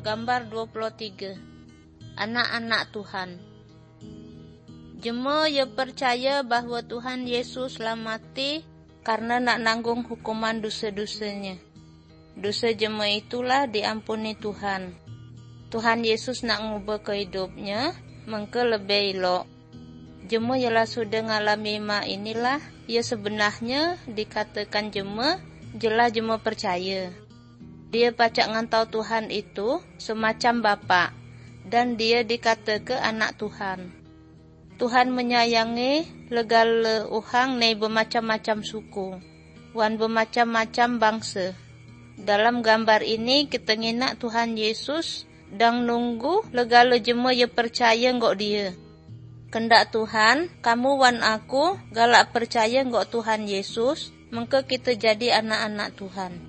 gambar 23. Anak-anak Tuhan. Jemaah yang percaya bahawa Tuhan Yesus telah mati karena nak nanggung hukuman dosa-dosanya. Dosa jemaah itulah diampuni Tuhan. Tuhan Yesus nak ngubah kehidupnya, mengke lebih elok. Jemaah ialah sudah ngalami inilah, ia sebenarnya dikatakan jemaah, jelas jemaah percaya. Dia pacak ngantau Tuhan itu semacam bapa, dan dia dikatakan anak Tuhan. Tuhan menyayangi legala uhang nei bermacam-macam suku, wan bermacam-macam bangsa. Dalam gambar ini kita nginak Tuhan Yesus dan nunggu legala jemaah yang percaya ngok dia. Kendak Tuhan, kamu wan aku galak percaya ngok Tuhan Yesus, maka kita jadi anak-anak Tuhan.